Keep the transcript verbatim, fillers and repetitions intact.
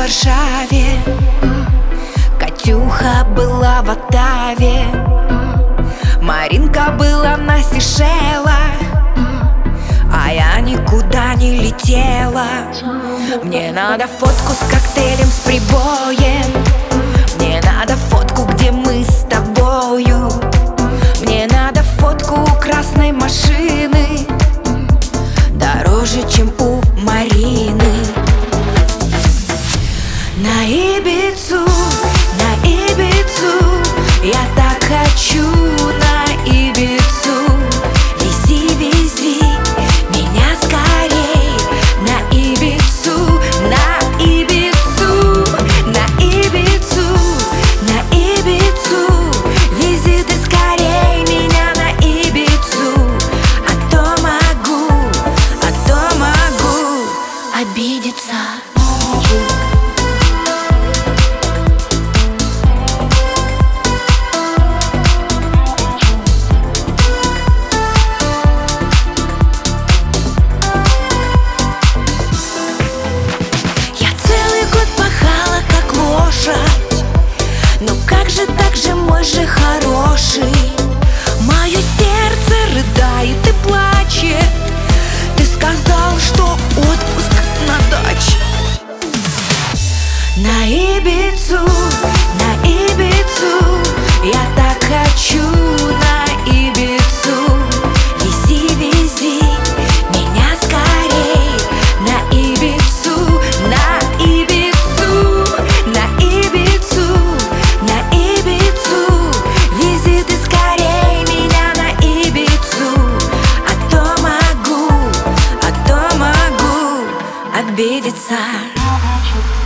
Варшаве, Катюха была в Оттаве, Маринка была на Сейшелах, а я никуда не летела. Мне надо фотку с коктейлем, с прибоем. Мне надо фотку, где мы с тобою. Мне надо фотку у красной машины, дороже, чем у Марины. На Ибицу, на Ибицу, я так хочу на Ибицу. Вези, вези меня скорей на Ибицу, на Ибицу, на Ибицу, на Ибицу. Вези ты скорей меня на Ибицу, а то могу, а то могу обидеться. Но как же так же, мой же хороший? Мое сердце рыдает и плачет. Ты сказал, что отпуск на даче. На Ибицу, на Ибицу, я так хочу на Ибицу. Вези, вези меня скорей на Ибицу, на Ибицу, на Ибицу, на Ибицу. Вези ты скорей меня на Ибицу, а то могу, а то могу обидеться.